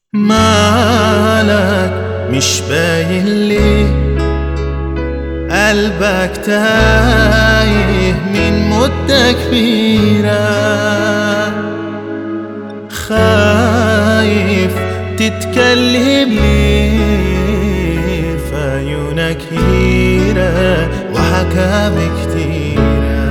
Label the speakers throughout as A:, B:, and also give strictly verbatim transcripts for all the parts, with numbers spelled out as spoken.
A: مالك مش باين لي قلبك تايه من مدة كبيرة، خايف تتكلم ليه في عيونك هيرة وحكاوي كتيرة.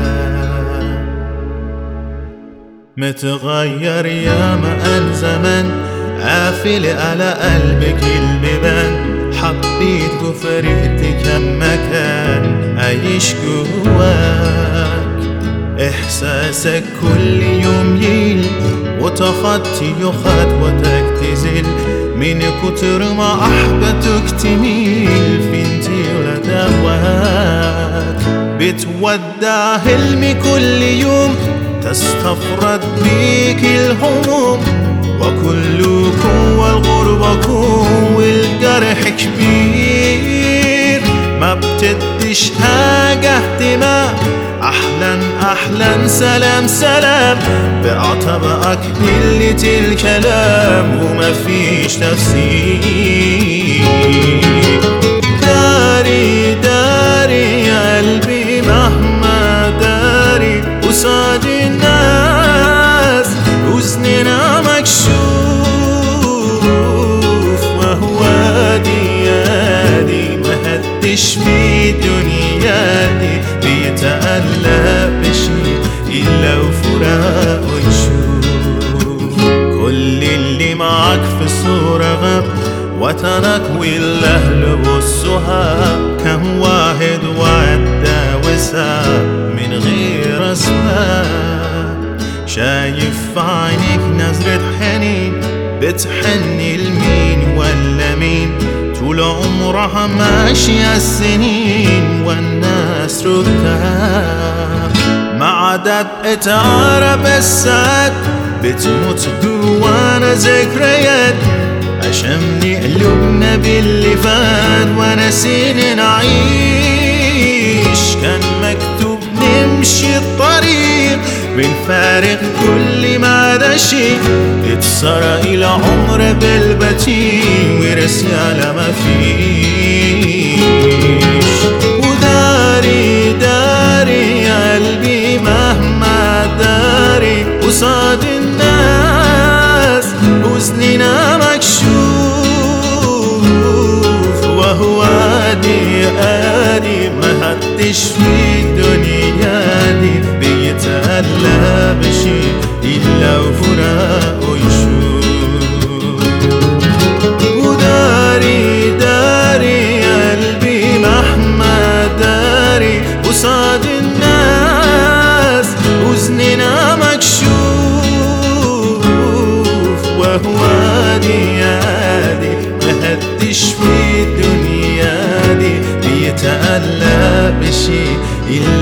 A: متغير يا ما زمن قافل على قلبك البيبان، حبيت وفرقت كم مكان عايش جواك. إحساسك كل يوم يل وتخطي خطوتك تزل، من كتر ما أحبتك تميل في انتي ولدواك. بتودع حلمي كل يوم تستفرد بيك الهموم، وكلكم والغربكم والجرح كبير. ما بتديش حاجة اهتمام، أحلى أحلى سلام سلام بعطبقك قلة الكلام وما فيش تفسير. داري داري يا قلبي مهما داري قصاد الناس حزننا مكشوف، وهو دي يادي مهدش في دنيا دي بيتألق بشي إلا وفراق ويشوف. كل اللي معك في الصورة غاب وطنك والأهل والصحاب، كم واحد وعدى وساب من غير أسباب. شايف في عينيك نظرة حنين بتحني لمين ولا مين، طول عمرها ماشية السنين والناس ركاب. مع دقة عرب الساعات بتموت جوانا ذكريات، عشان قلوبنا باللي فات ونسينا نعيش. كان مكتوب نمشي الطريق بنفارق كل ما ده شيء، اتسرق العمر بالبتين ورسالة ما فيش. وداري داري يا قلبي مهما داري قصاد الناس حزننا مكشوف، وهو دي آدي مهدش في الدنيا دي بيتألق بشي إلا وفراق ويشوف. وداري داري يا قلبي مهما داري قصاد الناس حزننا مكشوف، وهو دي يادي مهدش في الدنيا دي بيتألق بشي إلا